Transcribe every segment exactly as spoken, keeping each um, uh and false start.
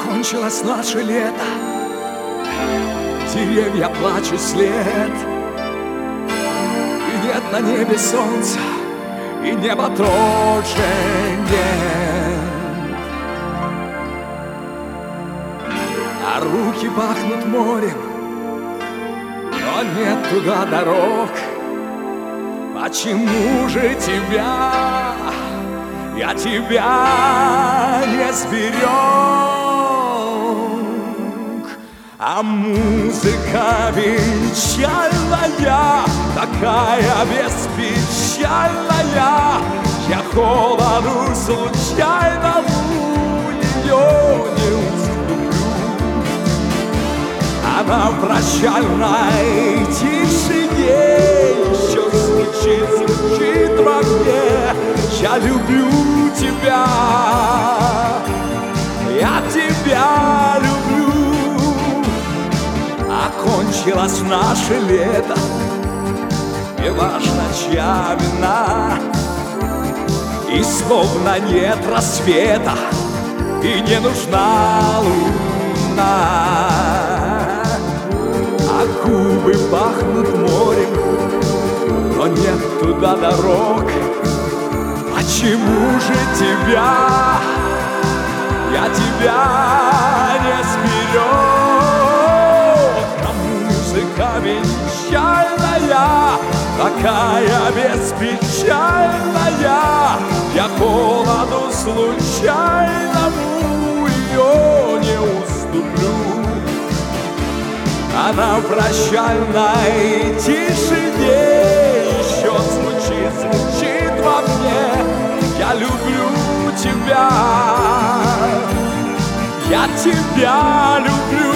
Кончилось наше лето, деревья плачут след, и нет на небе солнца, и небо тоже нет. А руки пахнут морем, но нет туда дорог. Почему же тебя, я тебя не сберег? А музыка венчальная, такая беспечальная, я холоду случайному ее не уступлю. Она в прощальной тишине еще звучит, звучит во мне: я люблю тебя, я тебя люблю. Окончилось наше лето, не важно, чья вина, и словно нет рассвета, и не нужна луна. А губы пахнут морем, но нет туда дорог. Почему же тебя, я тебя не сберег? А музыка венчальная, такая беспечальная, я холоду случайному ее не уступлю. Она в прощальной тишине еще звучит, звучит во мне: я люблю тебя, я тебя люблю.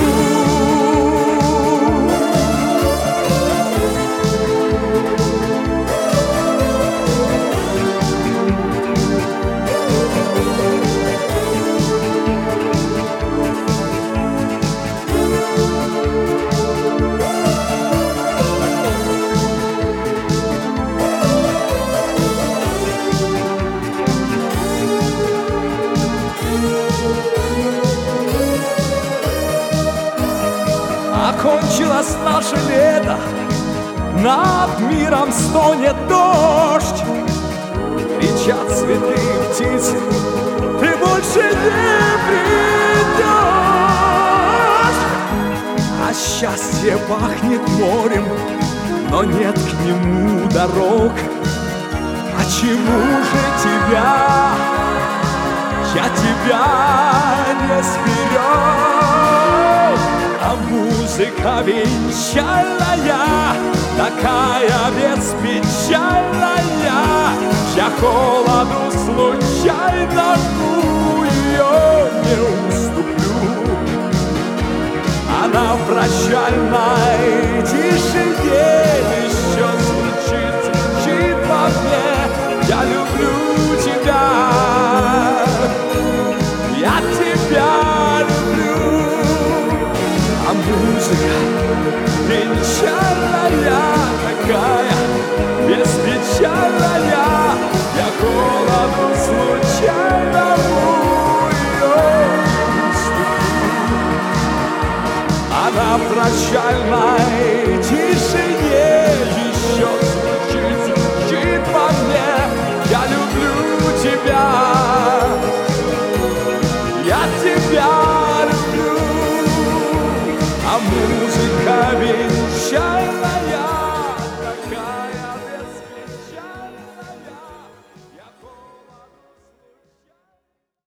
Окончилось наше лето, над миром стонет дождь, кричат цветы и птицы: ты больше не придешь. А счастье пахнет морем, но нет к нему дорог. Почему же тебя, я тебя не сберег? А музыка венчальная, такая беспечальная, я холоду случайному ее не уступлю. Она в прощальной тишине еще звучит, звучит во мне: я люблю тебя, я тебя люблю. А музыка венчальная, такая беспечальная, я холоду случайному ее не уступлю. Она в прощальной тишине